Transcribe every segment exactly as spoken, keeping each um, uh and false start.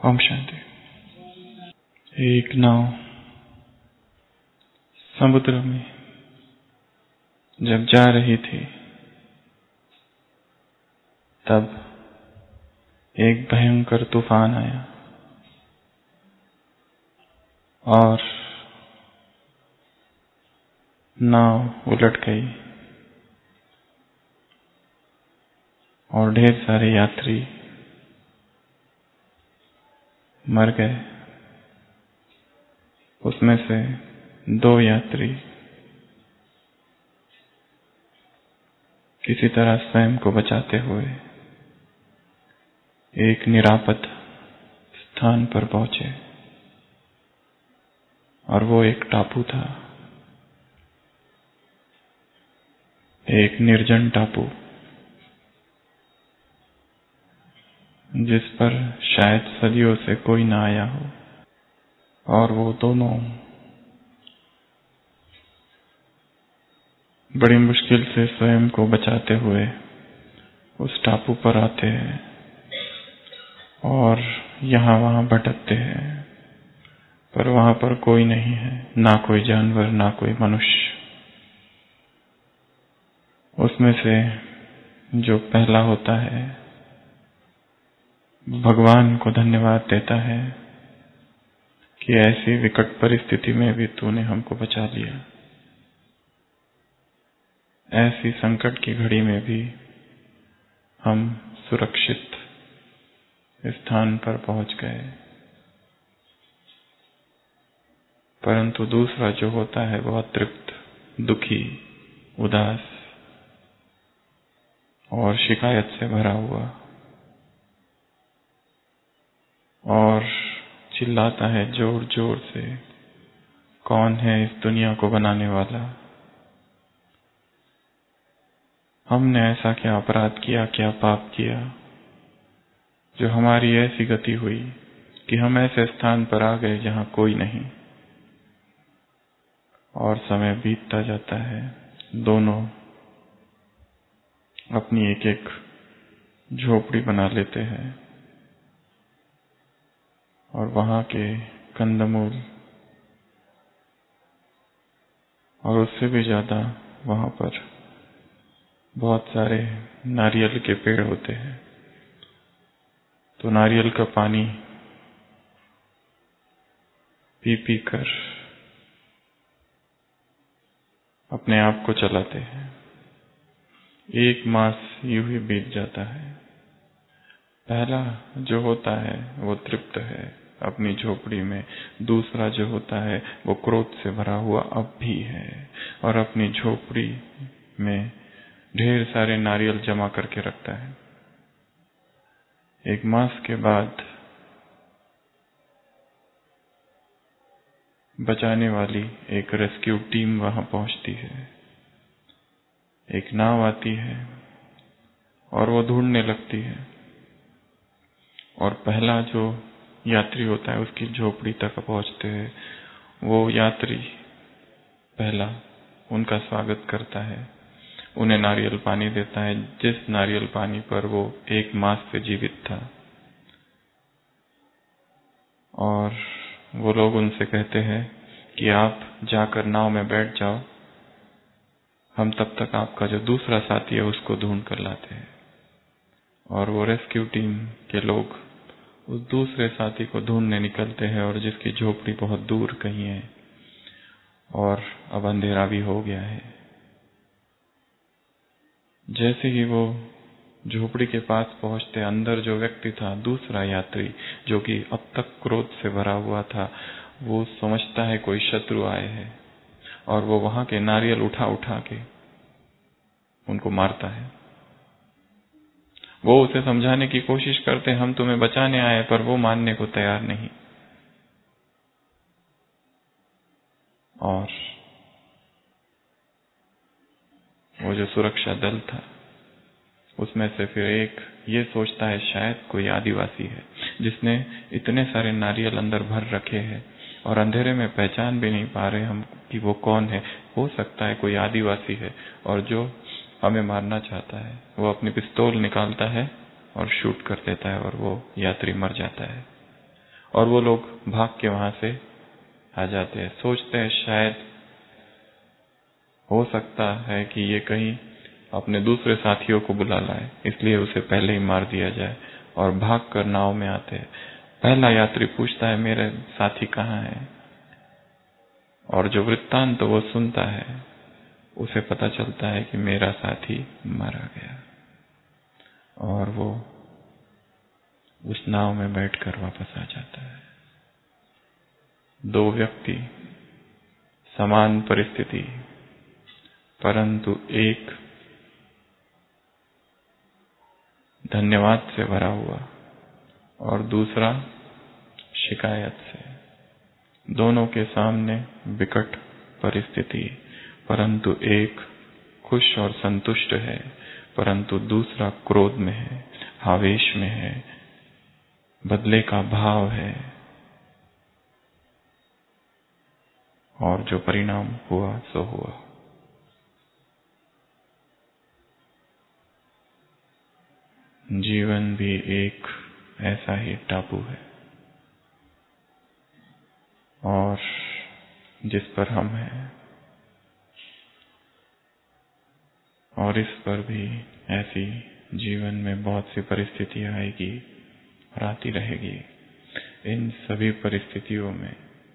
ओम शांति। एक नाव समुद्र में जब जा रही थी तब एक भयंकर तूफान आया और नाव उलट गई और ढेर सारे यात्री मर गए। उसमें से दो यात्री किसी तरह स्वयं को बचाते हुए एक निरापद स्थान पर पहुंचे और वो एक टापू था, एक निर्जन टापू जिस पर शायद सदियों से कोई ना आया हो। और वो दोनों बड़ी मुश्किल से स्वयं को बचाते हुए उस टापू पर आते हैं और यहाँ वहाँ भटकते हैं, पर वहाँ पर कोई नहीं है, ना कोई जानवर, ना कोई मनुष्य। उसमें से जो पहला होता है भगवान को धन्यवाद देता है कि ऐसी विकट परिस्थिति में भी तूने हमको बचा लिया, ऐसी संकट की घड़ी में भी हम सुरक्षित स्थान पर पहुंच गए। परंतु दूसरा जो होता है वो अतृप्त, दुखी, उदास और शिकायत से भरा हुआ और चिल्लाता है जोर जोर से, कौन है इस दुनिया को बनाने वाला? हमने ऐसा क्या अपराध किया, क्या पाप किया जो हमारी ऐसी गति हुई कि हम ऐसे स्थान पर आ गए जहां कोई नहीं। और समय बीतता जाता है, दोनों अपनी एक एक झोपड़ी बना लेते हैं और वहां के कंदमूल और उससे भी ज्यादा वहां पर बहुत सारे नारियल के पेड़ होते हैं, तो नारियल का पानी पी पी कर अपने आप को चलाते हैं। एक मास यूं ही बीत जाता है। पहला जो होता है वो तृप्त है अपनी झोपड़ी में, दूसरा जो होता है वो क्रोध से भरा हुआ अब भी है और अपनी झोपड़ी में ढेर सारे नारियल जमा करके रखता है। एक मास के बाद बचाने वाली एक रेस्क्यू टीम वहां पहुंचती है। एक नाव आती है और वो ढूंढने लगती है और पहला जो यात्री होता है उसकी झोपड़ी तक पहुंचते हैं। वो यात्री पहला उनका स्वागत करता है, उन्हें नारियल पानी देता है, जिस नारियल पानी पर वो एक मास से जीवित था। और वो लोग उनसे कहते हैं कि आप जाकर नाव में बैठ जाओ, हम तब तक आपका जो दूसरा साथी है उसको ढूंढ कर लाते हैं। और वो रेस्क्यू टीम के लोग उस दूसरे साथी को ढूंढने निकलते हैं और जिसकी झोपड़ी बहुत दूर कहीं है और अब अंधेरा भी हो गया है। जैसे ही वो झोपड़ी के पास पहुंचते, अंदर जो व्यक्ति था, दूसरा यात्री जो कि अब तक क्रोध से भरा हुआ था, वो समझता है कोई शत्रु आए हैं और वो वहां के नारियल उठा उठा के उनको मारता है। वो उसे समझाने की कोशिश करते, हम तुम्हें बचाने आए, पर वो मानने को तैयार नहीं। और वो जो सुरक्षा दल था उसमें से फिर एक ये सोचता है शायद कोई आदिवासी है जिसने इतने सारे नारियल अंदर भर रखे हैं और अंधेरे में पहचान भी नहीं पा रहे हम कि वो कौन है। हो सकता है कोई आदिवासी है और जो हमें मारना चाहता है। वो अपनी पिस्तौल निकालता है और शूट कर देता है और वो यात्री मर जाता है। और वो लोग भाग के वहां से आ जाते हैं। सोचते हैं शायद हो सकता है कि ये कहीं अपने दूसरे साथियों को बुला लाए, इसलिए उसे पहले ही मार दिया जाए, और भाग कर नाव में आते हैं। पहला यात्री पूछता है मेरे साथी कहाँ है, और जो वृत्तांत तो वो सुनता है, उसे पता चलता है कि मेरा साथी मारा गया, और वो उस नाव में बैठकर वापस आ जाता है। दो व्यक्ति, समान परिस्थिति, परंतु एक धन्यवाद से भरा हुआ और दूसरा शिकायत से। दोनों के सामने विकट परिस्थिति, परंतु एक खुश और संतुष्ट है, परंतु दूसरा क्रोध में है, आवेश में है, बदले का भाव है, और जो परिणाम हुआ सो हुआ। जीवन भी एक ऐसा ही टापू है, और जिस पर हम हैं, और इस पर भी ऐसी जीवन में बहुत सी परिस्थितियां आएगी और आती रहेगी। इन सभी परिस्थितियों में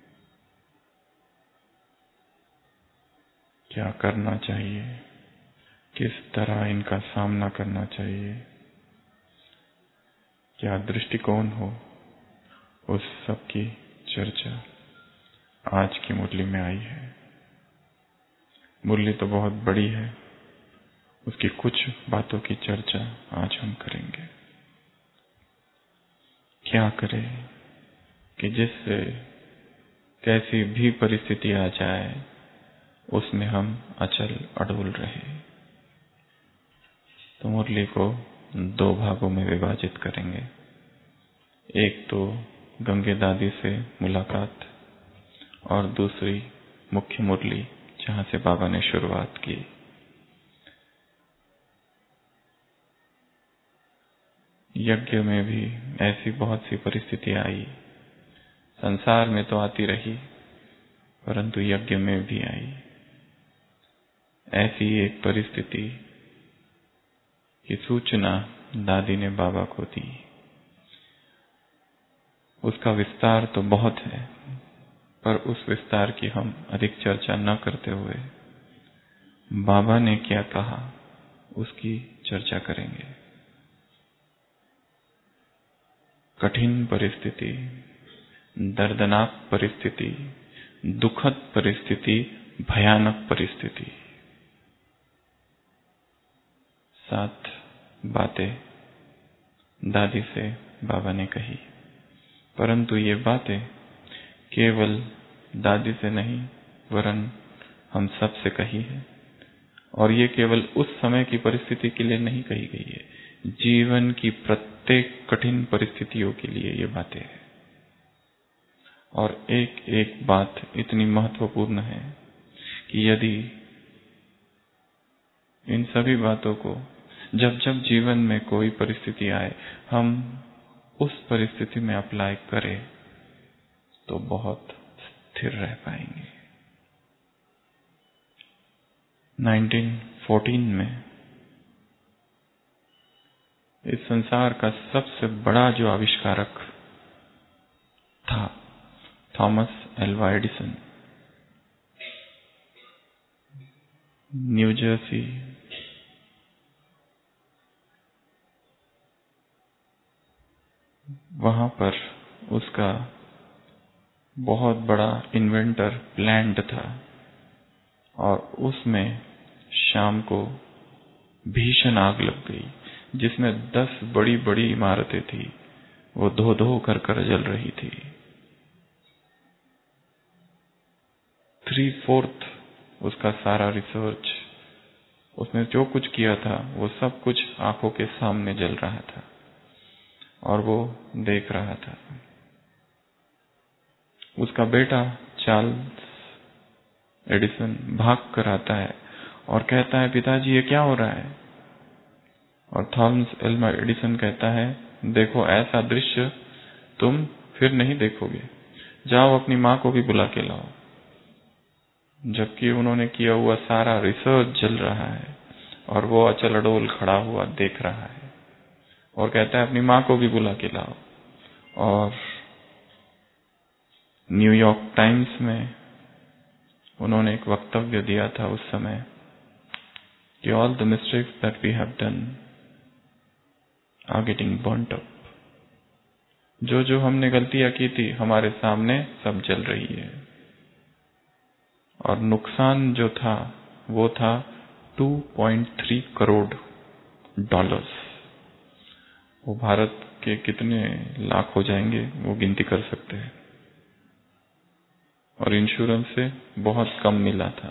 क्या करना चाहिए, किस तरह इनका सामना करना चाहिए, क्या दृष्टिकोण हो, उस सब की चर्चा आज की मुरली में आई है। मुरली तो बहुत बड़ी है, उसकी कुछ बातों की चर्चा आज हम करेंगे। क्या करें कि जिससे कैसी भी परिस्थिति आ जाए उसमें हम अचल अडोल रहे। तो मुरली को दो भागों में विभाजित करेंगे। एक तो गंगे दादी से मुलाकात, और दूसरी मुख्य मुरली जहां से बाबा ने शुरुआत की। यज्ञ में भी ऐसी बहुत सी परिस्थितियां आई, संसार में तो आती रही, परंतु यज्ञ में भी आई। ऐसी एक परिस्थिति की सूचना दादी ने बाबा को दी। उसका विस्तार तो बहुत है, पर उस विस्तार की हम अधिक चर्चा न करते हुए बाबा ने क्या कहा उसकी चर्चा करेंगे। कठिन परिस्थिति, दर्दनाक परिस्थिति, दुखद परिस्थिति, भयानक परिस्थिति, सात बातें दादी से बाबा ने कही। परंतु ये बातें केवल दादी से नहीं, वरन हम सब से कही है, और ये केवल उस समय की परिस्थिति के लिए नहीं कही गई है, जीवन की प्रत्येक कठिन परिस्थितियों के लिए ये बातें हैं। और एक एक बात इतनी महत्वपूर्ण है कि यदि इन सभी बातों को जब जब जीवन में कोई परिस्थिति आए हम उस परिस्थिति में अप्लाई करें तो बहुत स्थिर रह पाएंगे। उन्नीस सौ चौदह में इस संसार का सबसे बड़ा जो आविष्कारक था, Thomas Alva Edison, New Jersey वहां पर उसका बहुत बड़ा इन्वेंटर प्लांट था, और उसमें शाम को भीषण आग लग गई, जिसमें दस बड़ी बड़ी इमारतें थी, वो धो धो कर कर जल रही थी। थ्री फोर्थ उसका सारा रिसर्च, उसने जो कुछ किया था वो सब कुछ आंखों के सामने जल रहा था, और वो देख रहा था। उसका बेटा चार्ल्स एडिसन भाग कर आता है और कहता है, पिताजी ये क्या हो रहा है? और थॉमस एल्वा एडिसन कहता है, देखो ऐसा दृश्य तुम फिर नहीं देखोगे। जाओ अपनी माँ को भी बुला के लाओ, जबकि उन्होंने किया हुआ सारा रिसर्च चल रहा है और वो अचल अडोल खड़ा हुआ देख रहा है और कहता है अपनी माँ को भी बुला के लाओ। और न्यूयॉर्क टाइम्स में उन्होंने एक वक्तव्य दिया था उस समय कि all the mistakes that we have done are getting burnt up. जो जो हमने गलतियां की थी हमारे सामने सब जल रही है। और नुकसान जो था वो था दो पॉइंट तीन करोड़ डॉलर्स। वो भारत के कितने लाख हो जाएंगे वो गिनती कर सकते हैं। और इंश्योरेंस से बहुत कम मिला था।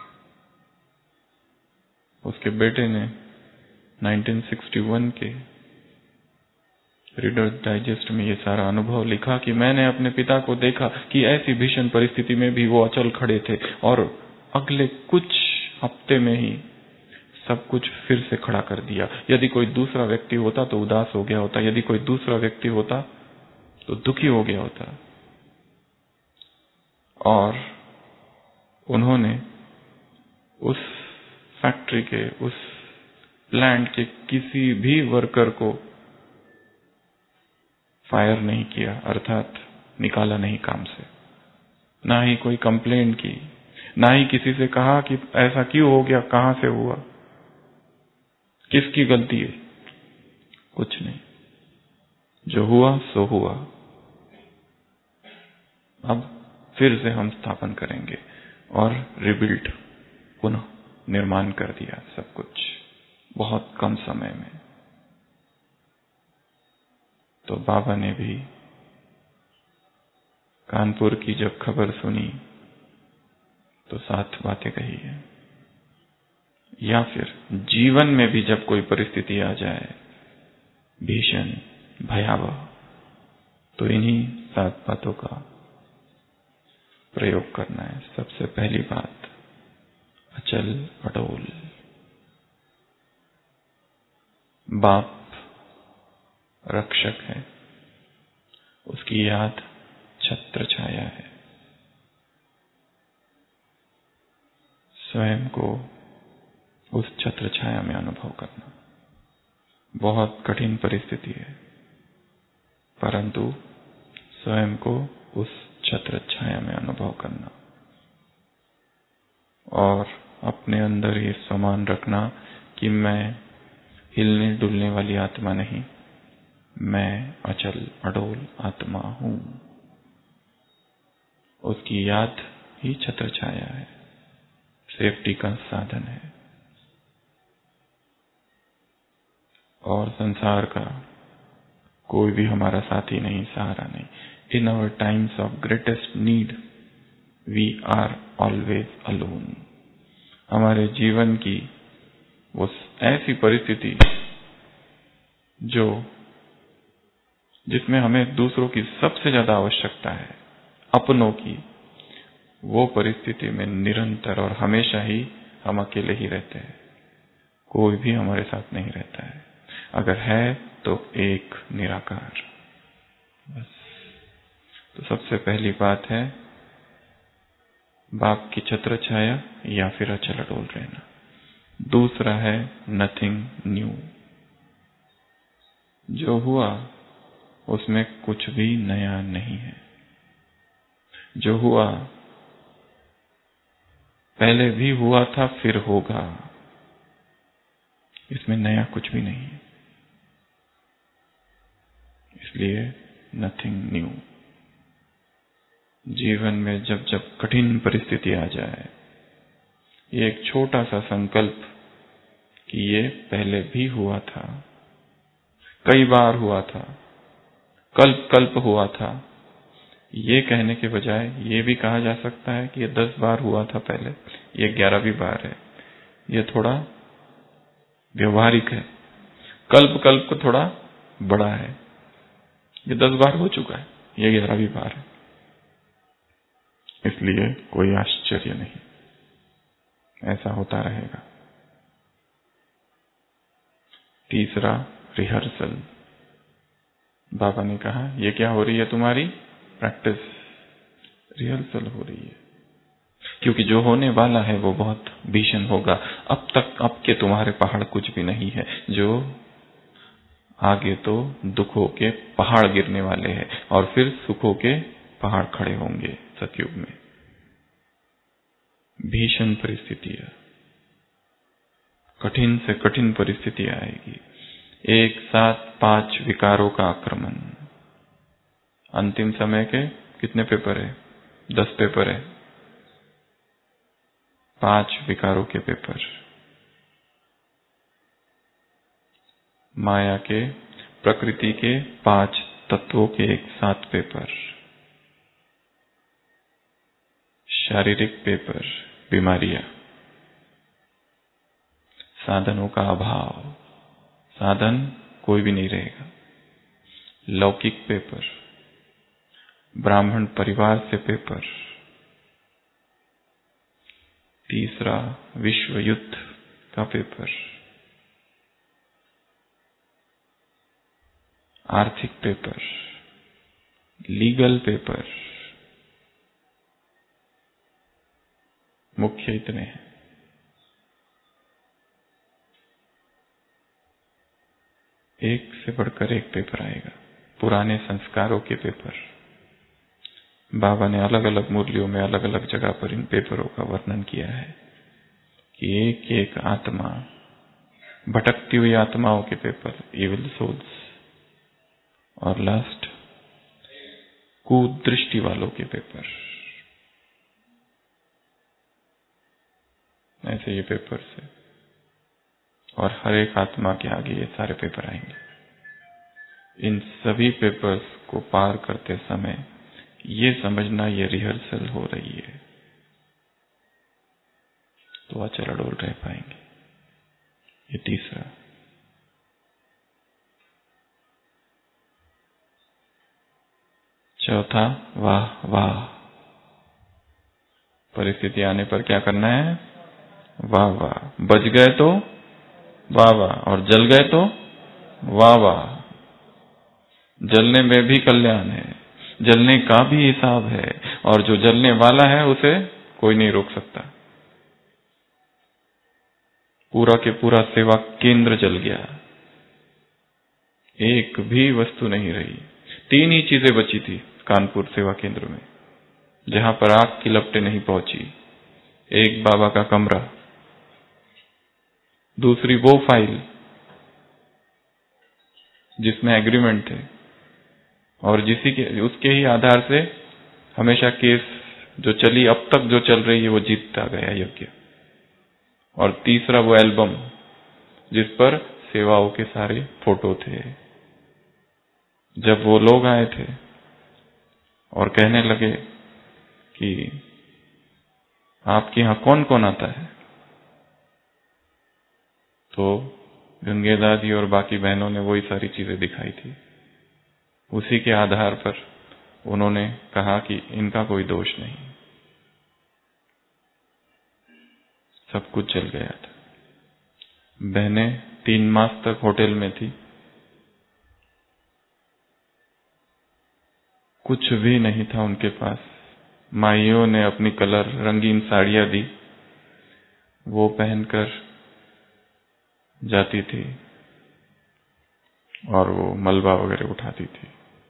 उसके बेटे ने उन्नीस सौ इकसठ के रीडर्स डाइजेस्ट में ये सारा अनुभव लिखा कि मैंने अपने पिता को देखा कि ऐसी भीषण परिस्थिति में भी वो अचल खड़े थे और अगले कुछ हफ्ते में ही सब कुछ फिर से खड़ा कर दिया। यदि कोई दूसरा व्यक्ति होता तो उदास हो गया होता, यदि कोई दूसरा व्यक्ति होता तो दुखी हो गया होता। और उन्होंने उस फैक्ट्री के, उस प्लांट के किसी भी वर्कर को फायर नहीं किया, अर्थात निकाला नहीं काम से, ना ही कोई कंप्लेंट की, ना ही किसी से कहा कि ऐसा क्यों हो गया, कहां से हुआ, किसकी गलती है, कुछ नहीं। जो हुआ सो हुआ। अब फिर से हम स्थापन करेंगे और रिबिल्ड, पुनः निर्माण कर दिया सब कुछ बहुत कम समय में। तो बाबा ने भी कानपुर की जब खबर सुनी तो सात बातें कही है। या फिर जीवन में भी जब कोई परिस्थिति आ जाए भीषण भयावह, तो इन्हीं सात बातों का प्रयोग करना है। सबसे पहली बात, अचल अडोल। बाप रक्षक है, उसकी याद छत्र छाया है। स्वयं को उस छत्र छाया में अनुभव करना बहुत कठिन परिस्थिति है, परंतु स्वयं को उस छत्र छाया में अनुभव करना और अपने अंदर ये समान रखना कि मैं हिलने डुलने वाली आत्मा नहीं, मैं अचल अडोल आत्मा हूं। उसकी याद ही छत्र छाया है, सेफ्टी का साधन है। और संसार का कोई भी हमारा साथी नहीं, सहारा नहीं। In our times of greatest need we are always alone. हमारे जीवन की वो ऐसी परिस्थिति जो जिसमें हमें दूसरों की सबसे ज्यादा आवश्यकता है, अपनों की, वो परिस्थिति में निरंतर और हमेशा ही हम अकेले ही रहते हैं। कोई भी हमारे साथ नहीं रहता है। अगर है तो एक निराकार, बस। तो सबसे पहली बात है बाप की छत्र छाया या फिर अचल अडोल रहना। दूसरा है नथिंग न्यू। जो हुआ उसमें कुछ भी नया नहीं है। जो हुआ पहले भी हुआ था, फिर होगा, इसमें नया कुछ भी नहीं है। इसलिए नथिंग न्यू। जीवन में जब जब कठिन परिस्थिति आ जाए, ये एक छोटा सा संकल्प कि ये पहले भी हुआ था, कई बार हुआ था, कल्प कल्प हुआ था, ये कहने के बजाय ये भी कहा जा सकता है कि ये दस बार हुआ था पहले, ये ग्यारहवीं बार है। ये थोड़ा व्यवहारिक है। कल्प कल्प थोड़ा बड़ा है। ये दस बार हो चुका है, ये ग्यारहवीं बार है। इसलिए कोई आश्चर्य नहीं, ऐसा होता रहेगा। तीसरा, रिहर्सल। बाबा ने कहा, ये क्या हो रही है तुम्हारी प्रैक्टिस, रिहर्सल हो रही है, क्योंकि जो होने वाला है वो बहुत भीषण होगा। अब तक अब के तुम्हारे पहाड़ कुछ भी नहीं है, जो आगे तो दुखों के पहाड़ गिरने वाले हैं और फिर सुखों के पहाड़ खड़े होंगे सतयुग में। भीषण परिस्थितियां, कठिन से कठिन परिस्थितियां आएगी। एक साथ पांच विकारों का आक्रमण। अंतिम समय के कितने पेपर है? दस पेपर है। पांच विकारों के पेपर, माया के, प्रकृति के पांच तत्वों के एक साथ पेपर, शारीरिक पेपर, बीमारियां, साधनों का अभाव, साधन कोई भी नहीं रहेगा, लौकिक पेपर, ब्राह्मण परिवार से पेपर, तीसरा विश्व युद्ध का पेपर, आर्थिक पेपर, लीगल पेपर, मुख्य इतने हैं। एक से बढ़कर एक पेपर आएगा। पुराने संस्कारों के पेपर, बाबा ने अलग अलग मुरलियों में अलग अलग जगह पर इन पेपरों का वर्णन किया है कि एक एक आत्मा, भटकती हुई आत्माओं के पेपर, इविल सोल्स, और लास्ट कुदृष्टि वालों के पेपर। ऐसे ये पेपर से, और हर एक आत्मा के आगे ये सारे पेपर आएंगे। इन सभी पेपर्स को पार करते समय ये समझना ये रिहर्सल हो रही है, तो अचल अडोल रह पाएंगे। ये तीसरा। चौथा, वाह वाह। परिस्थिति आने पर क्या करना है? वाह वाह। बच गए तो वाह वाह, और जल गए तो वाह वाह। जलने में भी कल्याण है, जलने का भी हिसाब है, और जो जलने वाला है उसे कोई नहीं रोक सकता। पूरा के पूरा सेवा केंद्र जल गया, एक भी वस्तु नहीं रही। तीन ही चीजें बची थी कानपुर सेवा केंद्र में, जहां पर आग की लपटें नहीं पहुंची। एक बाबा का कमरा, दूसरी वो फाइल जिसमें एग्रीमेंट थे, और जिसी के उसके ही आधार से हमेशा केस जो चली, अब तक जो चल रही है, वो जीतता गया यज्ञ। और तीसरा वो एल्बम जिस पर सेवाओं के सारे फोटो थे। जब वो लोग आए थे और कहने लगे कि आपके यहां कौन कौन आता है, तो गंगे दादी और बाकी बहनों ने वही सारी चीजें दिखाई थी। उसी के आधार पर उन्होंने कहा कि इनका कोई दोष नहीं, सब कुछ चल गया था। बहनें तीन मास तक होटल में थी, कुछ भी नहीं था उनके पास। माइयों ने अपनी कलर रंगीन साड़ियां दी, वो पहनकर जाती थी और वो मलबा वगैरह उठाती थी।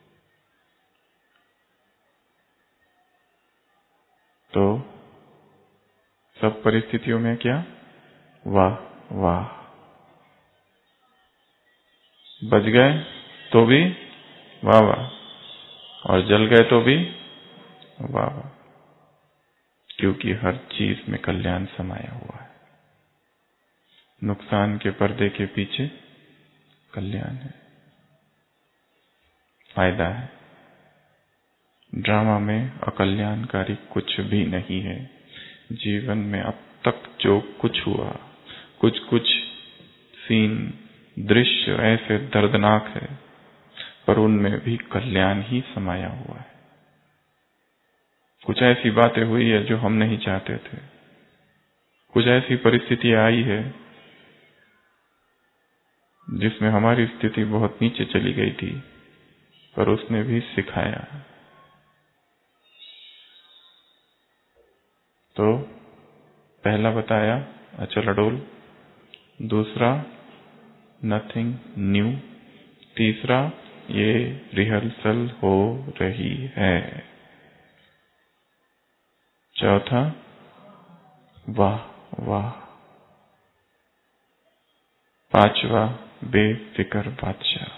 तो सब परिस्थितियों में क्या? वाह वाह। बच गए तो भी वाह वाह, और जल गए तो भी वाह वाह, क्योंकि हर चीज में कल्याण समाया हुआ है। नुकसान के पर्दे के पीछे कल्याण है, फायदा है। ड्रामा में अकल्याणकारी कुछ भी नहीं है। जीवन में अब तक जो कुछ हुआ, कुछ कुछ सीन, दृश्य ऐसे दर्दनाक है, पर उनमें भी कल्याण ही समाया हुआ है। कुछ ऐसी बातें हुई है जो हम नहीं चाहते थे, कुछ ऐसी परिस्थिति आई है जिसमें हमारी स्थिति बहुत नीचे चली गई थी, पर उसने भी सिखाया। तो पहला बताया अचल अडोल, दूसरा नथिंग न्यू, तीसरा ये रिहर्सल हो रही है, चौथा वाह वाह, पांचवा बेफिक्र बादशाह।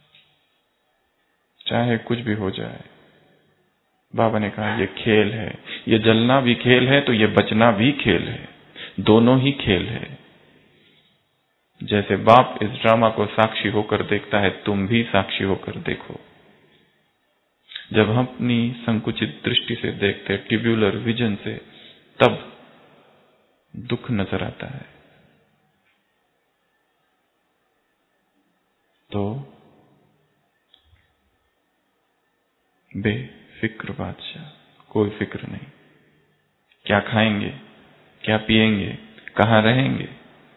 चाहे कुछ भी हो जाए, बाबा ने कहा ये खेल है, ये जलना भी खेल है तो ये बचना भी खेल है, दोनों ही खेल है। जैसे बाप इस ड्रामा को साक्षी होकर देखता है, तुम भी साक्षी होकर देखो। जब हम अपनी संकुचित दृष्टि से देखते, ट्यूब्यूलर विजन से, तब दुख नजर आता है। तो बेफिक्र बादशाह, कोई फिक्र नहीं। क्या खाएंगे, क्या पिएंगे, कहां रहेंगे,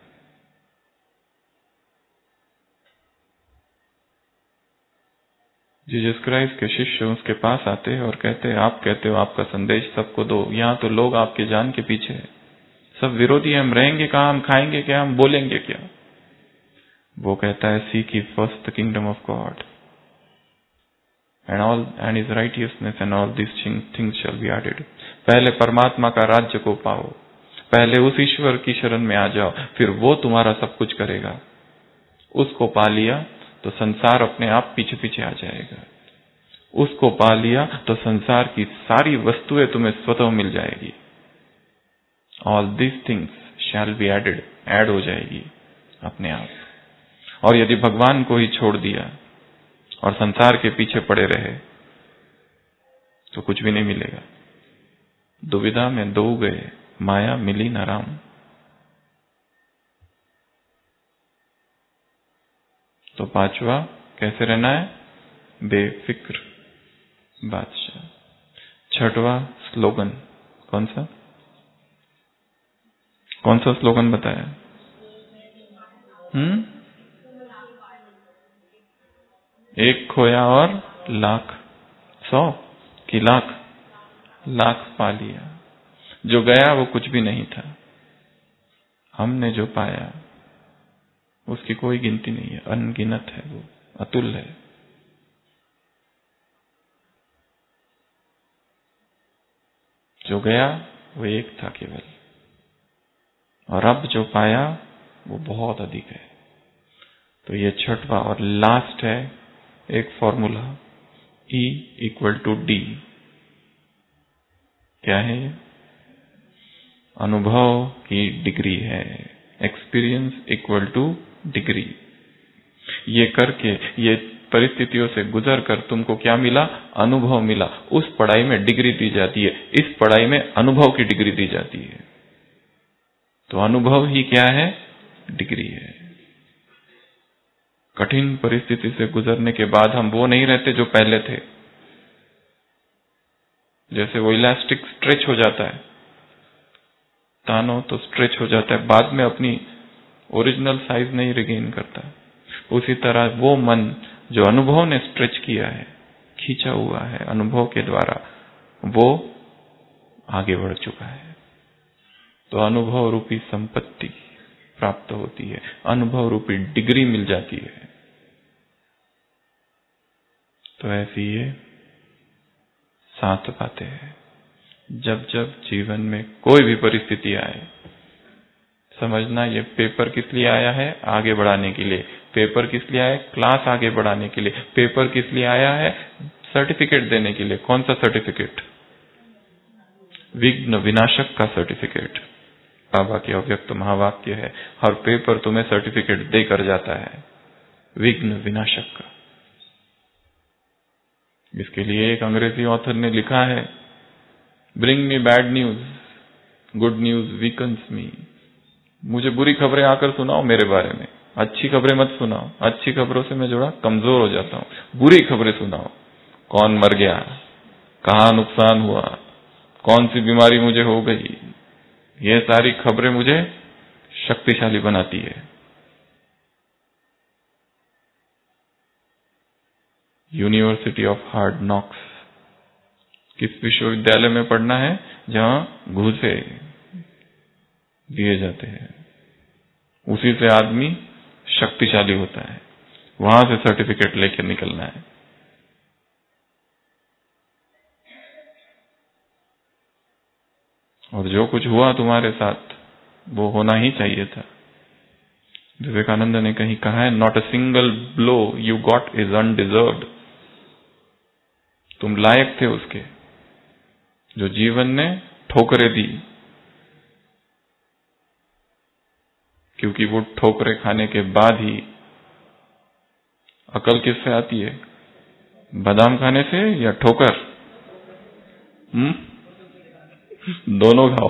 जीसस क्राइस्ट के शिष्य उसके पास आते हैं और कहते हैं, आप कहते हो आपका संदेश सबको दो, यहाँ तो लोग आपके जान के पीछे हैं, सब विरोधी हैं, हम रहेंगे कहाँ, हम खाएंगे क्या, हम बोलेंगे क्या। वो कहता है, seek ye first the kingdom of God and all and his righteousness and all these things shall be added। पहले परमात्मा का राज्य को पाओ, पहले उस ईश्वर की शरण में आ जाओ, फिर वो तुम्हारा सब कुछ करेगा। उसको पा लिया तो संसार अपने आप पीछे पीछे आ जाएगा। उसको पा लिया तो संसार की सारी वस्तुएं तुम्हें स्वतः मिल जाएगी। All these things shall be added, add हो जाएगी अपने आप। और यदि भगवान को ही छोड़ दिया और संसार के पीछे पड़े रहे तो कुछ भी नहीं मिलेगा। दुविधा में दो गए, माया मिली न राम। तो पांचवा कैसे रहना है, बेफिक्र बादशाह। छठवा स्लोगन कौन सा, कौन सा स्लोगन बताया? हम्म एक खोया और लाख, सौ कि लाख, लाख पा लिया। जो गया वो कुछ भी नहीं था, हमने जो पाया उसकी कोई गिनती नहीं है, अनगिनत है, वो अतुल है। जो गया वो एक था केवल, और अब जो पाया वो बहुत अधिक है। तो ये छठवा और लास्ट है एक formula, E equal to D. क्या है ये? अनुभव की डिग्री है, एक्सपीरियंस इक्वल टू डिग्री। ये करके, ये परिस्थितियों से गुजर कर तुमको क्या मिला? अनुभव मिला। उस पढ़ाई में डिग्री दी जाती है, इस पढ़ाई में अनुभव की डिग्री दी जाती है। तो अनुभव ही क्या है? डिग्री है। कठिन परिस्थिति से गुजरने के बाद हम वो नहीं रहते जो पहले थे। जैसे वो इलास्टिक स्ट्रेच हो जाता है, तानो तो स्ट्रेच हो जाता है, बाद में अपनी ओरिजिनल साइज नहीं रिगेन करता। उसी तरह वो मन जो अनुभव ने स्ट्रेच किया है, खींचा हुआ है अनुभव के द्वारा, वो आगे बढ़ चुका है। तो अनुभव रूपी संपत्ति प्राप्त होती है, अनुभव रूपी डिग्री मिल जाती है। तो ऐसी ये सात बातें हैं। जब जब जीवन में कोई भी परिस्थिति आए, समझना ये पेपर किस लिए आया है? आगे बढ़ाने के लिए। पेपर किस लिए आया है? क्लास आगे बढ़ाने के लिए। पेपर किस लिए आया है? सर्टिफिकेट देने के लिए। कौन सा सर्टिफिकेट? विघ्न विनाशक का सर्टिफिकेट। बाबा के अव्यक्त महावाक्य है, हर पेपर तुम्हें सर्टिफिकेट देकर जाता है, विघ्न विनाशक का। इसके लिए एक अंग्रेजी ऑथर ने लिखा है, bring me bad news, good news weakens me. मुझे बुरी खबरें आकर सुनाओ मेरे बारे में, अच्छी खबरें मत सुनाओ। अच्छी खबरों से मैं जोड़ा कमजोर हो जाता हूं। बुरी खबरें सुनाओ, कौन मर गया, कहां नुकसान हुआ, कौन सी बीमारी मुझे हो गई, ये सारी खबरें मुझे शक्तिशाली बनाती है। यूनिवर्सिटी ऑफ हार्ड नॉक्स, किस विश्वविद्यालय में पढ़ना है जहां घूसे दिए जाते हैं, उसी से आदमी शक्तिशाली होता है, वहां से सर्टिफिकेट लेकर निकलना है। और जो कुछ हुआ तुम्हारे साथ वो होना ही चाहिए था। विवेकानंद ने कहीं कहा है, not a single blow you got is undeserved. तुम लायक थे उसके, जो जीवन ने ठोकरें दी, क्योंकि वो ठोकरें खाने के बाद ही अकल किससे आती है, बादाम खाने से या ठोकर? हम्म दोनों खाओ।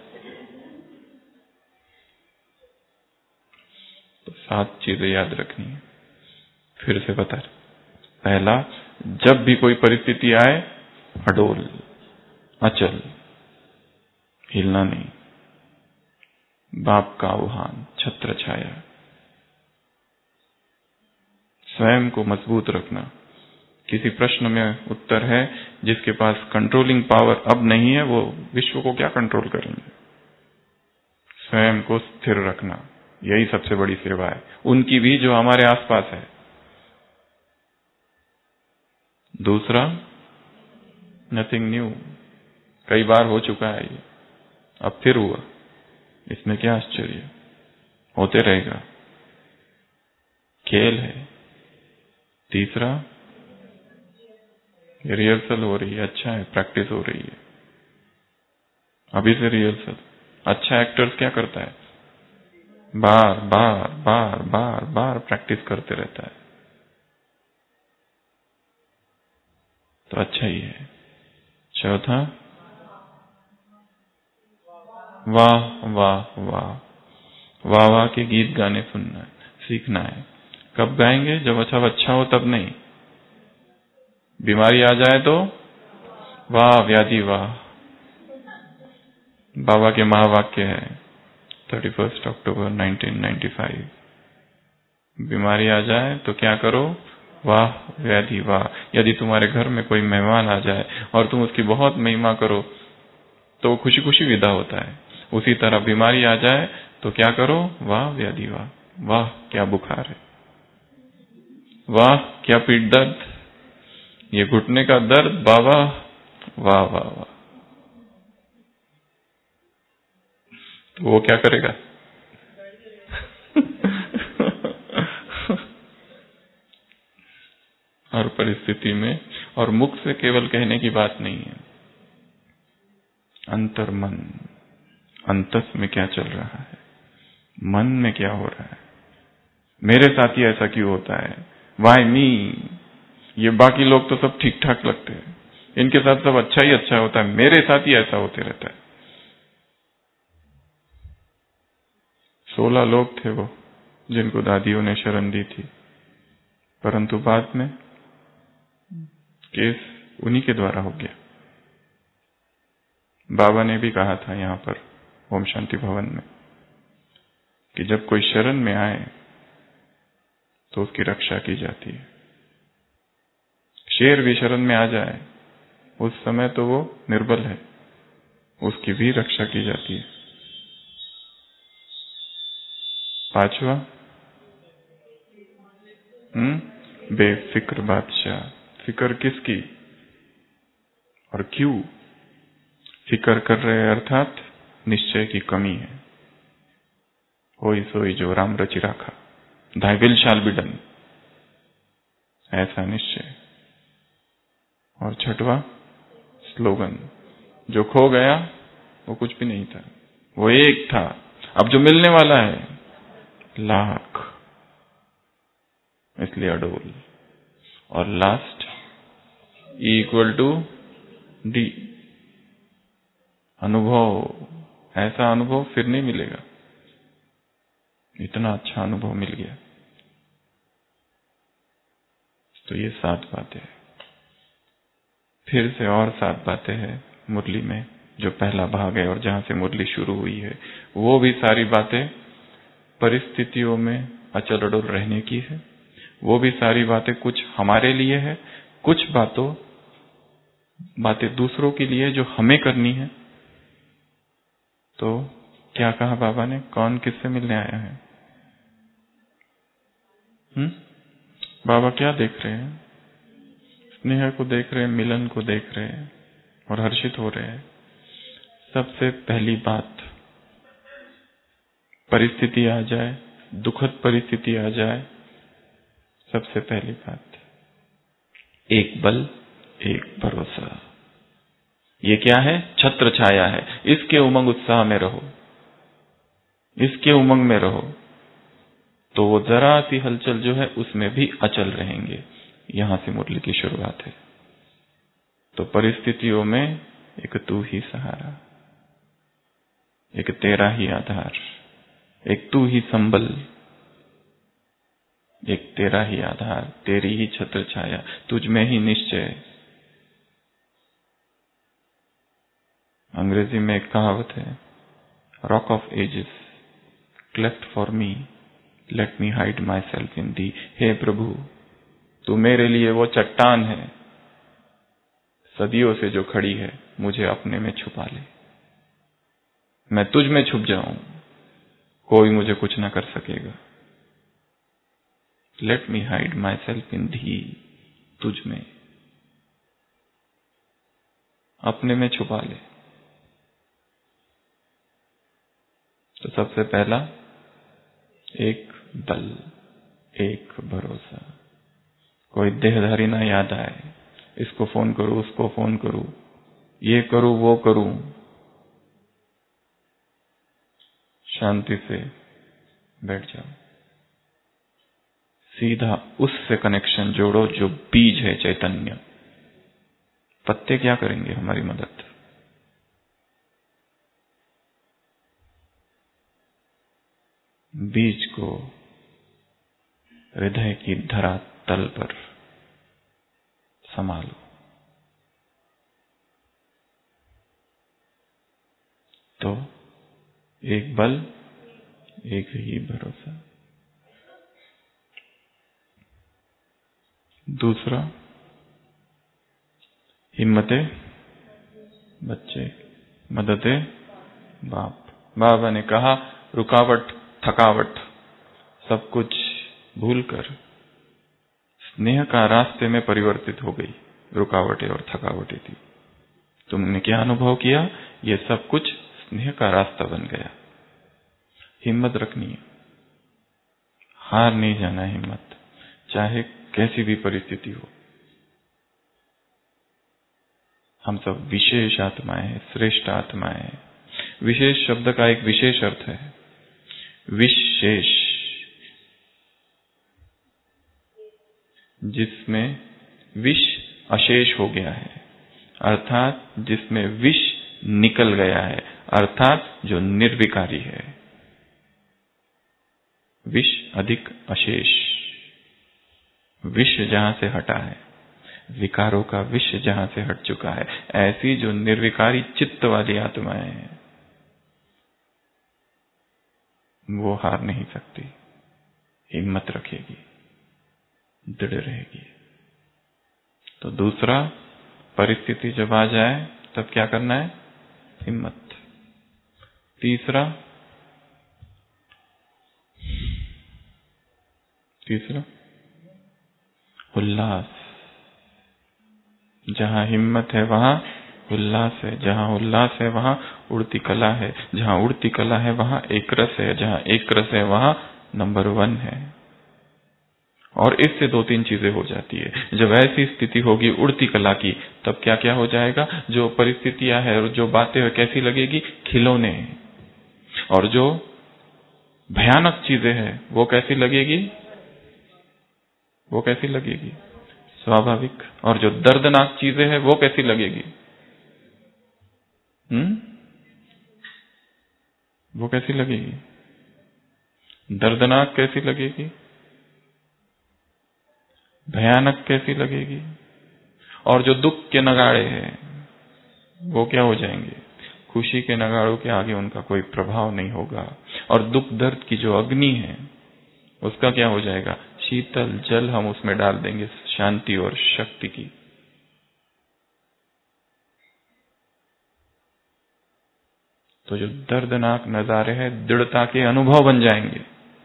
तो सात चीजें याद रखनी है। फिर से बता, पहला, जब भी कोई परिस्थिति आए अडोल, अचल, हिलना नहीं, बाप का आह्वान, छत्र छाया, स्वयं को मजबूत रखना। किसी प्रश्न में उत्तर है, जिसके पास कंट्रोलिंग पावर अब नहीं है, वो विश्व को क्या कंट्रोल करेंगे? स्वयं को स्थिर रखना, यही सबसे बड़ी सेवा है, उनकी भी जो हमारे आसपास है। दूसरा, नथिंग न्यू, कई बार हो चुका है ये, अब फिर हुआ, इसमें क्या आश्चर्य, होते रहेगा, खेल है। तीसरा, रिहर्सल हो रही है, अच्छा है, प्रैक्टिस हो रही है, अभी से रिहर्सल। अच्छा एक्टर्स क्या करता है, बार बार बार बार बार प्रैक्टिस करते रहता है, तो अच्छा ही है। चौथा, वाह वाह वाह, वाह वाह के गीत गाने सुनना है, सीखना है। कब गाएंगे, जब अच्छा अच्छा हो तब नहीं। बीमारी आ जाए तो वाह व्याधि वाह, बाबा के महावाक्य है, thirty first October nineteen ninety five. बीमारी आ जाए तो क्या करो, वाह व्याधि वाह। यदि तुम्हारे घर में कोई मेहमान आ जाए और तुम उसकी बहुत महिमा करो तो वो खुशी खुशी विदा होता है। उसी तरह बीमारी आ जाए तो क्या करो, वाह व्याधि वाह, वाह क्या बुखार है, वाह क्या पीठ दर्द, ये घुटने का दर्द, बाबा वाह वाह वाह। तो वो क्या करेगा हर परिस्थिति में। और मुख से केवल कहने की बात नहीं है, अंतर मन, अंतस में क्या चल रहा है, मन में क्या हो रहा है, मेरे साथ ही ऐसा क्यों होता है, वाई मी, ये बाकी लोग तो सब ठीक ठाक लगते हैं, इनके साथ सब अच्छा ही अच्छा होता है, मेरे साथ ही ऐसा होते रहता है। सोलह लोग थे वो जिनको दादियों ने शरण दी थी, परंतु बाद में केस उन्हीं के द्वारा हो गया। बाबा ने भी कहा था यहां पर ओम शांति भवन में कि जब कोई शरण में आए तो उसकी रक्षा की जाती है। शेर भी शरण में आ जाए उस समय तो वो निर्बल है, उसकी भी रक्षा की जाती है। पांचवा, हम्म बेफिक्र बादशाह। फिक्र किसकी और क्यों फिक्र कर रहे, अर्थात निश्चय की कमी है। होई सोई जो राम रचि राखा, thy will shall be done, ऐसा निश्चय। और छठवा स्लोगन, जो खो गया वो कुछ भी नहीं था, वो एक था, अब जो मिलने वाला है लाख, इसलिए अडोल। और last, E equal to D, अनुभव। ऐसा अनुभव फिर नहीं मिलेगा, इतना अच्छा अनुभव मिल गया। तो ये सात बातें, फिर से और सात बातें हैं मुरली में, जो पहला भाग है और जहां से मुरली शुरू हुई है, वो भी सारी बातें परिस्थितियों में अचल अडोल रहने की है। वो भी सारी बातें कुछ हमारे लिए है, कुछ बातों बातें दूसरों के लिए जो हमें करनी है। तो क्या कहा बाबा ने, कौन किससे मिलने आया है? हम्म बाबा क्या देख रहे हैं? स्नेह को देख रहे हैं, मिलन को देख रहे हैं और हर्षित हो रहे हैं। सबसे पहली बात, परिस्थिति आ जाए, दुखद परिस्थिति आ जाए, सबसे पहली बात, एक बल एक भरोसा। ये क्या है? छत्र छाया है। इसके उमंग उत्साह में रहो, इसके उमंग में रहो, तो वो जरा सी हलचल जो है उसमें भी अचल रहेंगे। यहां से मुरली की शुरुआत है। तो परिस्थितियों में एक तू ही सहारा, एक तेरा ही आधार, एक तू ही संबल, एक तेरा ही आधार, तेरी ही छत्र छाया, तुझ में ही निश्चय। अंग्रेजी में एक कहावत है, rock of ages cleft for me, let me hide myself in thee. हे प्रभु, तू मेरे लिए वो चट्टान है सदियों से जो खड़ी है, मुझे अपने में छुपा ले, मैं तुझ में छुप जाऊं, कोई मुझे कुछ ना कर सकेगा। Let me hide myself in thee, तुझ में, अपने में छुपा ले। तो सबसे पहला, एक बल एक भरोसा। कोई देहधारी ना याद आए, इसको फोन करूं, उसको फोन करूं, ये करूं वो करूं। शांति से बैठ जाओ, सीधा उससे कनेक्शन जोड़ो जो बीज है चैतन्य। पत्ते क्या करेंगे हमारी मदद? बीज को हृदय की धरा तल पर संभालो। तो एक बल एक ही भरोसा। दूसरा, हिम्मते बच्चे, मददे बाप। बाबा ने कहा, रुकावट थकावट सब कुछ भूलकर स्नेह का रास्ते में परिवर्तित हो गई। रुकावटें और थकावटें थी, तुमने क्या अनुभव किया? ये सब कुछ स्नेह का रास्ता बन गया। हिम्मत रखनी है, हार नहीं जाना है। हिम्मत, चाहे कैसी भी परिस्थिति हो। हम सब विशेष आत्माएं हैं, श्रेष्ठ आत्माएं हैं। विशेष शब्द का एक विशेष अर्थ है, विशेष, जिसमें विष अशेष हो गया है, अर्थात जिसमें विष निकल गया है, अर्थात जो निर्विकारी है। विष अधिक अशेष, विष जहां से हटा है, विकारों का विष जहां से हट चुका है, ऐसी जो निर्विकारी चित्त वाली आत्माएं हैं, वो हार नहीं सकती, हिम्मत रखेगी, दृढ़ रहेगी। तो दूसरा, परिस्थिति जब आ जाए तब क्या करना है? हिम्मत। तीसरा, तीसरा उल्लास। जहां हिम्मत है वहां उल्लास है, जहां उल्लास है वहां उड़ती कला है, जहां उड़ती कला है वहां एक रस है, जहां एक रस है वहां नंबर वन है। और इससे दो तीन चीजें हो जाती है। जब ऐसी स्थिति होगी उड़ती कला की, तब क्या क्या हो जाएगा? जो परिस्थितियां है और जो बातें है कैसी लगेगी? खिलौने। और जो भयानक चीजें हैं वो कैसी लगेगी? वो कैसी लगेगी? स्वाभाविक। और जो दर्दनाक चीजें हैं वो कैसी लगेगी? हम्म वो कैसी लगेगी? दर्दनाक कैसी लगेगी? भयानक कैसी लगेगी? और जो दुख के नगाड़े हैं वो क्या हो जाएंगे? खुशी के नगाड़ों के आगे उनका कोई प्रभाव नहीं होगा। और दुख दर्द की जो अग्नि है उसका क्या हो जाएगा? शीतल जल हम उसमें डाल देंगे शांति और शक्ति की। तो जो दर्दनाक नजारे हैं दृढ़ता के अनुभव बन जाएंगे।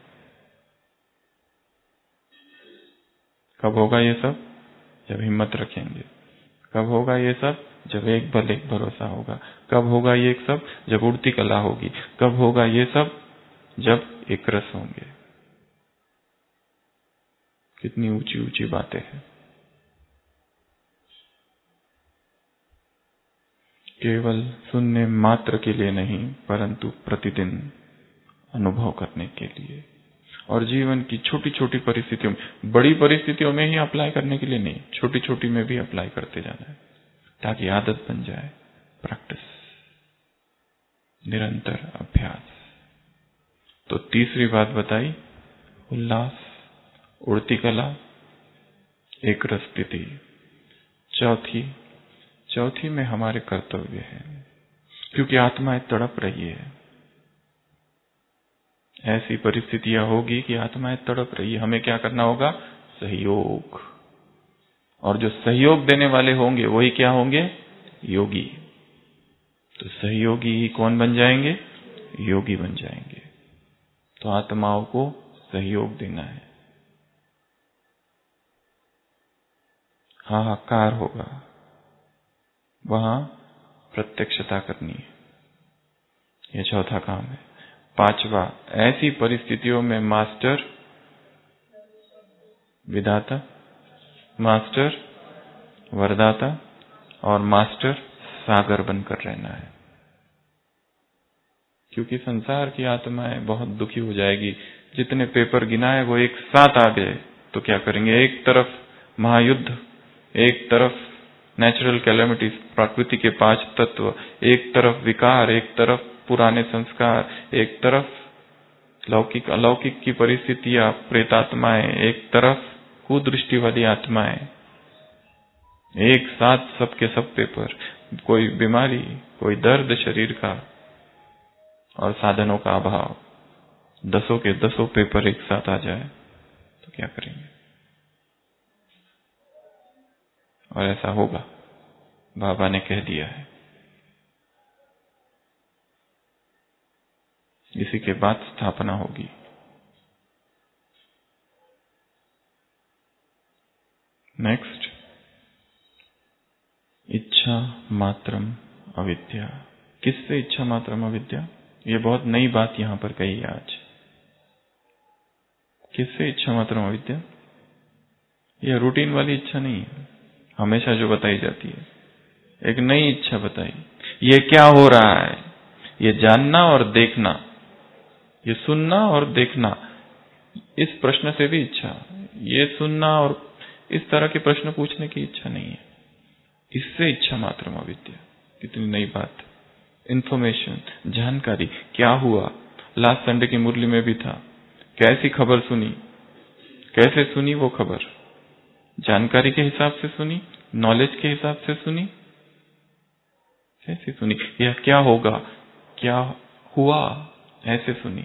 कब होगा ये सब? जब हिम्मत रखेंगे। कब होगा ये सब? जब एक बल एक भरोसा होगा। कब होगा ये सब? जब उड़ती कला होगी। कब होगा ये सब? जब एक रस होंगे। कितनी ऊंची ऊंची बातें हैं। केवल सुनने मात्र के लिए नहीं, परंतु प्रतिदिन अनुभव करने के लिए, और जीवन की छोटी छोटी परिस्थितियों में, बड़ी परिस्थितियों में ही अप्लाई करने के लिए नहीं, छोटी छोटी में भी अप्लाई करते जाना है, ताकि आदत बन जाए। प्रैक्टिस, निरंतर अभ्यास। तो तीसरी बात बताई, उल्लास, उड़ती कला, एक रस स्थिति। चौथी चौथी में हमारे कर्तव्य है, क्योंकि आत्माएं तड़प रही है। ऐसी परिस्थितियां होगी कि आत्माएं तड़प रही है, हमें क्या करना होगा? सहयोग। और जो सहयोग देने वाले होंगे वही क्या होंगे? योगी। तो सहयोगी ही कौन बन जाएंगे? योगी बन जाएंगे। तो आत्माओं को सहयोग देना है। हाहाकार होगा, वहां प्रत्यक्षता करनी है। यह चौथा काम है। पांचवा, ऐसी परिस्थितियों में मास्टर विधाता, मास्टर वरदाता और मास्टर सागर बनकर रहना है। क्योंकि संसार की आत्माएं बहुत दुखी हो जाएगी। जितने पेपर गिनाए वो एक साथ आ गए तो क्या करेंगे? एक तरफ महायुद्ध, एक तरफ नेचुरल कैलेमिटीज, प्रकृति के पांच तत्व, एक तरफ विकार, एक तरफ पुराने संस्कार, एक तरफ लौकिक अलौकिक की परिस्थितियां, प्रेतात्माएं, एक तरफ कुदृष्टि वाली आत्माएं, एक साथ सबके सब पेपर, कोई बीमारी, कोई दर्द शरीर का और साधनों का अभाव, दसों के दसों पेपर एक साथ आ जाए तो क्या करेंगे? और ऐसा होगा, बाबा ने कह दिया है। इसी के बाद स्थापना होगी। नेक्स्ट, इच्छा मात्रम अविद्या। किससे इच्छा मात्रम अविद्या? ये बहुत नई बात यहां पर कही है आज। किससे इच्छा मात्रम अविद्या? यह रूटीन वाली इच्छा नहीं है, हमेशा जो बताई जाती है। एक नई इच्छा बताई। ये क्या हो रहा है? ये जानना और देखना, ये सुनना और देखना। इस प्रश्न से भी इच्छा, ये सुनना और इस तरह के प्रश्न पूछने की इच्छा नहीं है। इससे इच्छा मात्रम अविद्या। कितनी नई बात। इंफॉर्मेशन, जानकारी, क्या हुआ? लास्ट संडे की मुरली में भी था। कैसी खबर सुनी? कैसे सुनी वो खबर? जानकारी के हिसाब से सुनी? नॉलेज के हिसाब से सुनी? कैसे सुनी? या क्या होगा, क्या हुआ, ऐसे सुनी?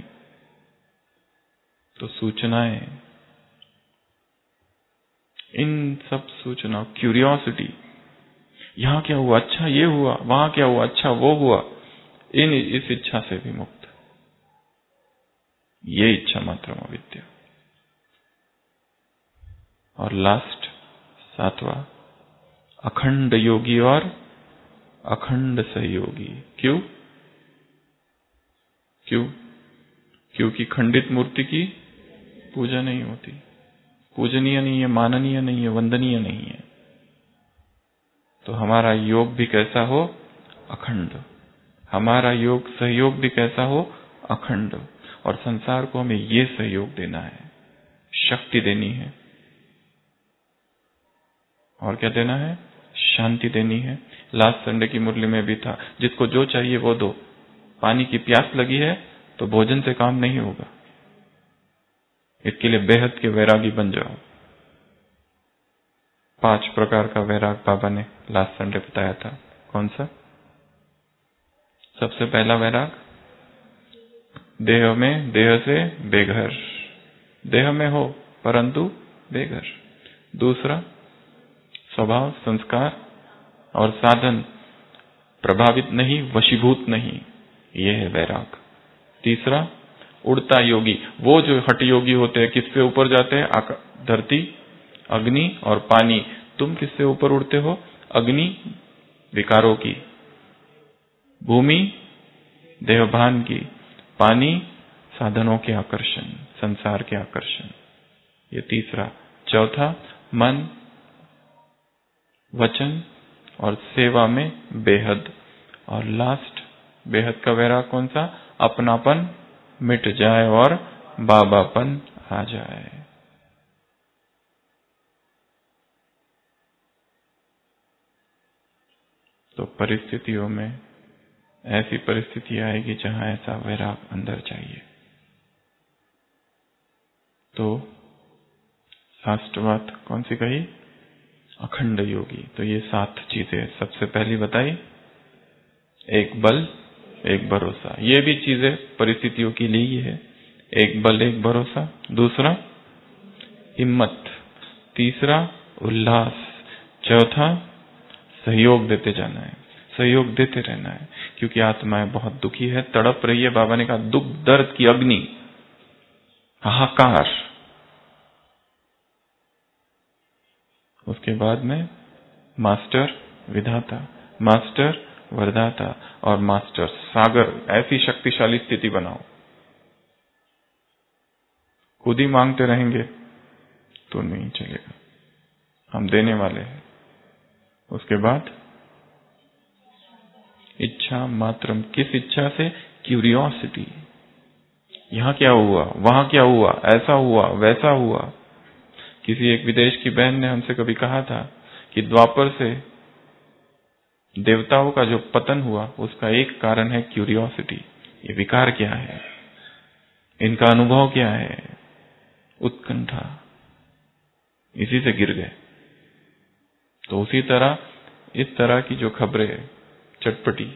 तो सूचनाएं, इन सब सूचनाओं, क्यूरियोसिटी, यहां क्या हुआ, अच्छा ये हुआ, वहां क्या हुआ, अच्छा वो हुआ, इन इस इच्छा से भी मुक्त। ये इच्छा मात्रम अविद्या। और लास्ट, सातवां, अखंड योगी और अखंड सहयोगी। क्यों? क्यों? क्योंकि खंडित मूर्ति की पूजा नहीं होती, पूजनीय नहीं है, माननीय नहीं है, वंदनीय नहीं है। तो हमारा योग भी कैसा हो? अखंड। हमारा योग सहयोग भी कैसा हो? अखंड। और संसार को हमें ये सहयोग देना है, शक्ति देनी है। और क्या देना है? शांति देनी है। लास्ट संडे की मुरली में भी था, जिसको जो चाहिए वो दो। पानी की प्यास लगी है तो भोजन से काम नहीं होगा, इसके लिए बेहद के वैरागी बन जाओ। पांच प्रकार का वैराग बाबा ने लास्ट संडे बताया था। कौन सा? सबसे पहला वैराग, देह में, देह से बेघर। देह में हो परंतु बेघर। दूसरा, स्वभाव, संस्कार और साधन प्रभावित नहीं, वशीभूत नहीं, यह है वैराग। तीसरा, उड़ता योगी, वो जो हठ योगी होते हैं किससे ऊपर जाते हैं? धरती, अग्नि और पानी। तुम किससे ऊपर उड़ते हो? अग्नि विकारों की, भूमि देहभान की, पानी साधनों के आकर्षण, संसार के आकर्षण। ये तीसरा। चौथा, मन, वचन और सेवा में बेहद। और लास्ट, बेहद का वैराग कौन सा? अपनापन मिट जाए और बाबापन आ जाए। तो परिस्थितियों में ऐसी परिस्थिति आएगी जहां ऐसा वैराग अंदर चाहिए। तो शास्त्र बात कौन सी कही? अखंड योगी। तो ये सात चीजें सबसे पहली बताई। एक बल, एक भरोसा, ये भी चीजें परिस्थितियों के लिए ही है। एक बल, एक भरोसा। दूसरा, हिम्मत। तीसरा, उल्लास। चौथा, सहयोग देते जाना है, सहयोग देते रहना है, क्योंकि आत्माएं बहुत दुखी है, तड़प रही है। बाबा ने कहा दुख दर्द की अग्नि, हाहाकार। उसके बाद में मास्टर विधाता, मास्टर वरदाता और मास्टर सागर। ऐसी शक्तिशाली स्थिति बनाओ। खुद ही मांगते रहेंगे तो नहीं चलेगा, हम देने वाले हैं। उसके बाद इच्छा मात्रम। किस इच्छा से? क्यूरियोसिटी। यहां क्या हुआ, वहां क्या हुआ, ऐसा हुआ, वैसा हुआ। किसी एक विदेश की बहन ने हमसे कभी कहा था कि द्वापर से देवताओं का जो पतन हुआ उसका एक कारण है क्यूरियोसिटी। ये विकार क्या है, इनका अनुभव क्या है, उत्कंठा, इसी से गिर गए। तो उसी तरह इस तरह की जो खबरें चटपटी,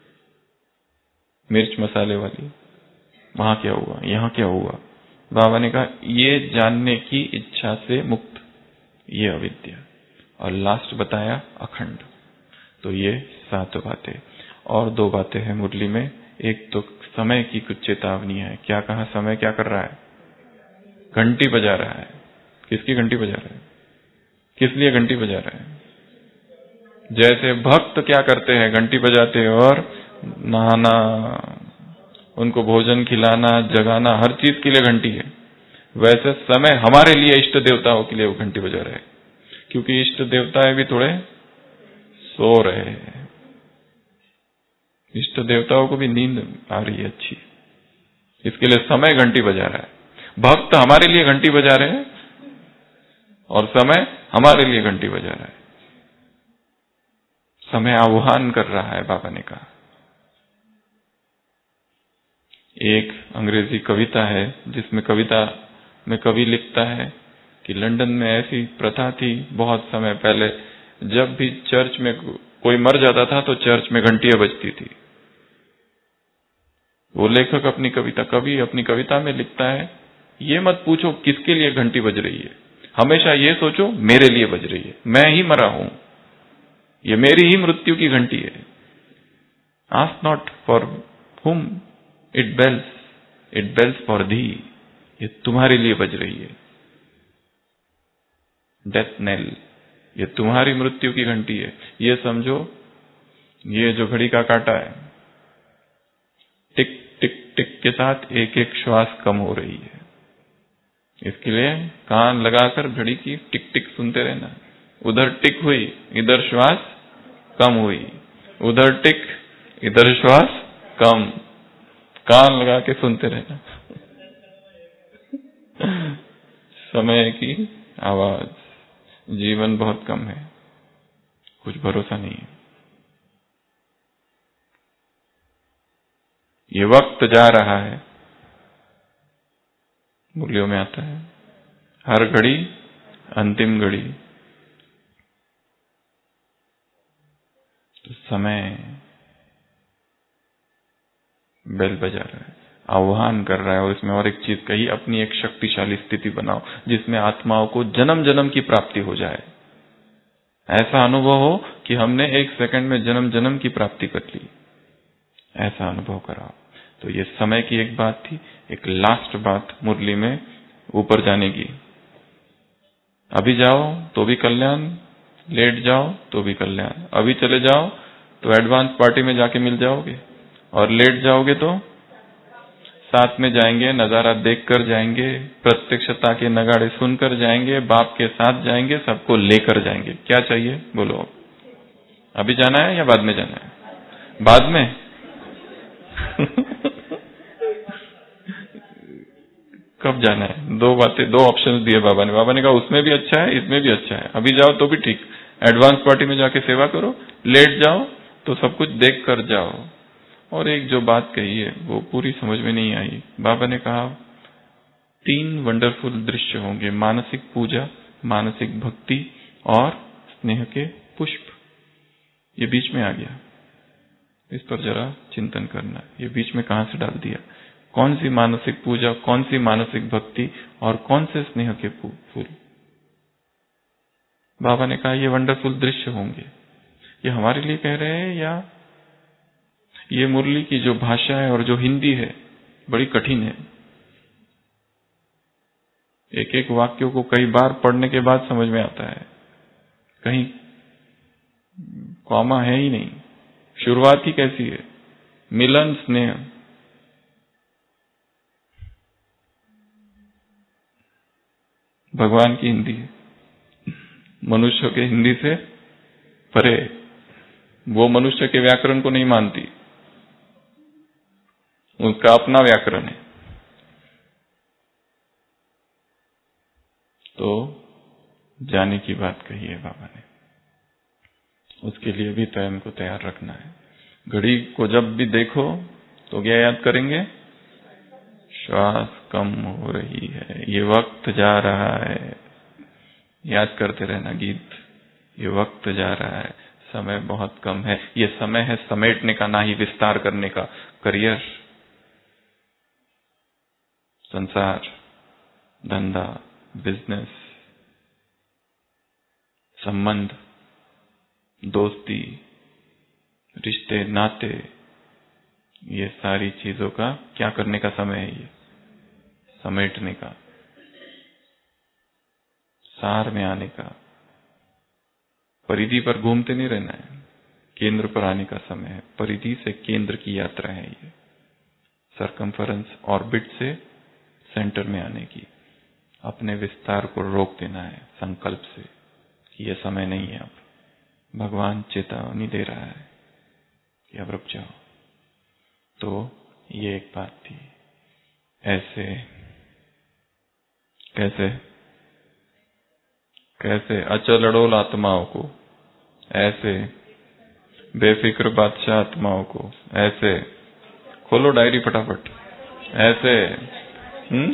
मिर्च मसाले वाली, वहां क्या हुआ, यहां क्या हुआ, बाबा ने कहा ये जानने की इच्छा से मुक्त, ये अविद्या। और लास्ट बताया अखंड। तो ये सात बातें। और दो बातें हैं मुरली में। एक तो समय की कुछ चेतावनी है। क्या कहा? समय क्या कर रहा है? घंटी बजा रहा है। किसकी घंटी बजा रहा है? किस लिए घंटी बजा रहा है? जैसे भक्त क्या करते हैं? घंटी बजाते हैं और नहाना, उनको भोजन खिलाना, जगाना, हर चीज के लिए घंटी है। वैसे समय हमारे लिए, इष्ट देवताओं के लिए वो घंटी बजा रहे हैं, क्योंकि इष्ट देवताएं भी थोड़े सो रहे हैं। इष्ट देवताओं को भी नींद आ रही है अच्छी, इसके लिए समय घंटी बजा रहा है। भक्त हमारे लिए घंटी बजा रहे हैं और समय हमारे लिए घंटी बजा रहा है। समय आह्वान कर रहा है, बाबा ने कहा। एक अंग्रेजी कविता है जिसमें कविता में कवि लिखता है कि लंदन में ऐसी प्रथा थी बहुत समय पहले, जब भी चर्च में कोई मर जाता था तो चर्च में घंटियां बजती थी। वो लेखक अपनी कविता कवि अपनी कविता में लिखता है, ये मत पूछो किसके लिए घंटी बज रही है, हमेशा ये सोचो मेरे लिए बज रही है, मैं ही मरा हूं, ये मेरी ही मृत्यु की घंटी है। Ask not for whom it bells, it bells for thee, ये तुम्हारे लिए बज रही है। डेथ नेल, ये तुम्हारी मृत्यु की घंटी है। ये समझो, ये जो घड़ी का काटा है, टिक टिक टिक के साथ एक एक श्वास कम हो रही है। इसके लिए कान लगाकर घड़ी की टिक टिक सुनते रहना। उधर टिक हुई, इधर श्वास कम हुई, उधर टिक, इधर श्वास कम, कान लगा के सुनते रहना। समय की आवाज। जीवन बहुत कम है, कुछ भरोसा नहीं है। ये वक्त जा रहा है, मुरलियों में आता है, हर घड़ी अंतिम घड़ी। तो समय बेल बजा रहा है, आह्वान कर रहा है। और इसमें और एक चीज कही, अपनी एक शक्तिशाली स्थिति बनाओ जिसमें आत्माओं को जन्म जन्म की प्राप्ति हो जाए। ऐसा अनुभव हो कि हमने एक सेकंड में जन्म जन्म की प्राप्ति कर ली, ऐसा अनुभव कराओ। तो ये समय की एक बात थी। एक लास्ट बात मुरली में ऊपर जाने की, अभी जाओ तो भी कल्याण, लेट जाओ तो भी कल्याण। अभी चले जाओ तो एडवांस पार्टी में जाके मिल जाओगे, और लेट जाओगे तो साथ में जाएंगे, नजारा देखकर जाएंगे, प्रत्यक्षता के नगाड़े सुनकर जाएंगे, बाप के साथ जाएंगे, सबको लेकर जाएंगे। क्या चाहिए बोलो? अभी जाना है या बाद में जाना है? बाद में कब जाना है? दो बातें, दो ऑप्शन दिए बाबा ने। बाबा ने कहा उसमें भी अच्छा है, इसमें भी अच्छा है। अभी जाओ तो भी ठीक, एडवांस पार्टी में जाके सेवा करो, लेट जाओ तो सब कुछ देख कर जाओ। और एक जो बात कही है वो पूरी समझ में नहीं आई। बाबा ने कहा तीन वंडरफुल दृश्य होंगे, मानसिक पूजा, मानसिक भक्ति और स्नेह के पुष्प। ये बीच में आ गया, इस पर जरा चिंतन करना। ये बीच में कहां से डाल दिया? कौन सी मानसिक पूजा, कौन सी मानसिक भक्ति और कौन से स्नेह के फूल? बाबा ने कहा ये वंडरफुल दृश्य होंगे। ये हमारे लिए कह रहे हैं या ये मुरली की जो भाषा है और जो हिंदी है बड़ी कठिन है। एक एक वाक्यों को कई बार पढ़ने के बाद समझ में आता है, कहीं कॉमा है ही नहीं। शुरुआत ही कैसी है? मिलन स्नेह। भगवान की हिंदी है, मनुष्य के हिंदी से परे। वो मनुष्य के व्याकरण को नहीं मानती, उसका अपना व्याकरण है। तो जाने की बात कही है बाबा ने, उसके लिए भी स्वयं को तैयार रखना है। घड़ी को जब भी देखो तो क्या याद करेंगे? श्वास कम हो रही है, ये वक्त जा रहा है। याद करते रहना गीत, ये वक्त जा रहा है, समय बहुत कम है। ये समय है समेटने का, ना ही विस्तार करने का। करियर, संसार, धंधा, बिजनेस, संबंध, दोस्ती, रिश्ते, नाते, ये सारी चीजों का क्या करने का समय है? ये समेटने का, सार में आने का। परिधि पर घूमते नहीं रहना है, केंद्र पर आने का समय है। परिधि से केंद्र की यात्रा है ये, सरकमफरेंस ऑर्बिट से सेंटर में आने की। अपने विस्तार को रोक देना है संकल्प से कि यह समय नहीं है। अब भगवान चेतावनी दे रहा है कि अब रुक जाओ। तो ये एक बात थी। ऐसे कैसे कैसे अचल अडोल आत्माओं को, ऐसे बेफिक्र बादशाह आत्माओं को, ऐसे खोलो डायरी फटाफट, ऐसे हम्म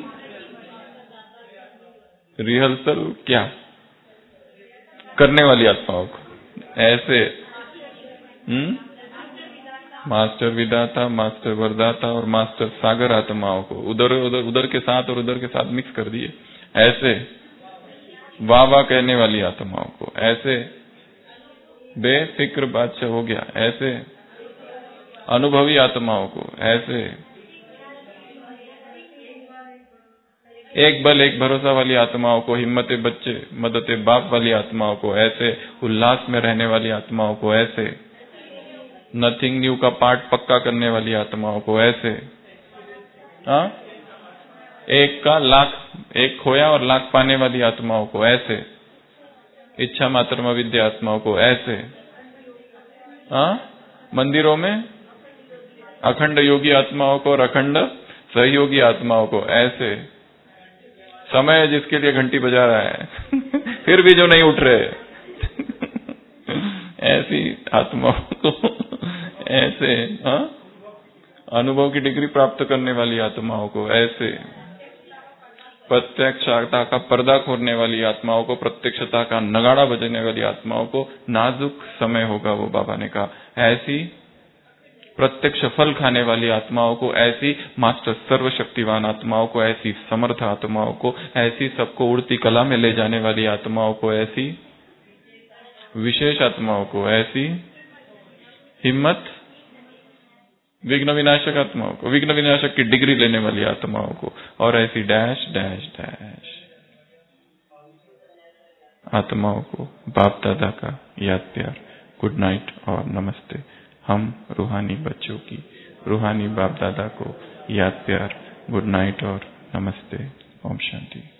रिहर्सल क्या करने वाली आत्माओं को, ऐसे हम्म मास्टर विदाता, मास्टर वरदाता और मास्टर सागर आत्माओं को उधर उधर उधर के साथ और उधर के साथ मिक्स कर दिए। ऐसे वाह वाह कहने वाली आत्माओं को, ऐसे बेफिक्र बादशाह हो गया, ऐसे अनुभवी आत्माओं को, ऐसे एक बल एक भरोसा वाली आत्माओं को, हिम्मते बच्चे मददे बाप वाली आत्माओं को, ऐसे उल्लास में रहने वाली आत्माओं को, ऐसे नथिंग न्यू का पाठ पक्का करने वाली आत्माओं को, ऐसे हाँ एक का लाख, एक खोया और लाख पाने वाली आत्माओं को, ऐसे इच्छा मात्र विद्या आत्माओं को, ऐसे हाँ मंदिरों में अखंड योगी आत्माओं को और अखंड सहयोगी आत्माओं को, ऐसे समय जिसके लिए घंटी बजा रहा है फिर भी जो नहीं उठ रहे ऐसी आत्माओं को, ऐसे हाँ अनुभव की डिग्री प्राप्त करने वाली आत्माओं को, ऐसे प्रत्यक्षता का पर्दा खोलने वाली आत्माओं को, प्रत्यक्षता का नगाड़ा बजाने वाली आत्माओं को। नाजुक समय होगा वो, बाबा ने कहा। ऐसी प्रत्यक्ष फल खाने वाली आत्माओं को, ऐसी मास्टर सर्वशक्तिवान आत्माओं को, ऐसी समर्थ आत्माओं को, ऐसी सबको उड़ती कला में ले जाने वाली आत्माओं को, ऐसी विशेष आत्माओं को, ऐसी हिम्मत विघ्न विनाशक आत्माओं को, विघ्न विनाशक की डिग्री लेने वाली आत्माओं को, और ऐसी डैश डैश डैश आत्माओं को बाप दादा का याद प्यार, गुड नाइट और नमस्ते। हम रूहानी बच्चों की रूहानी बाप दादा को याद प्यार, गुड नाइट और नमस्ते। ओम शांति।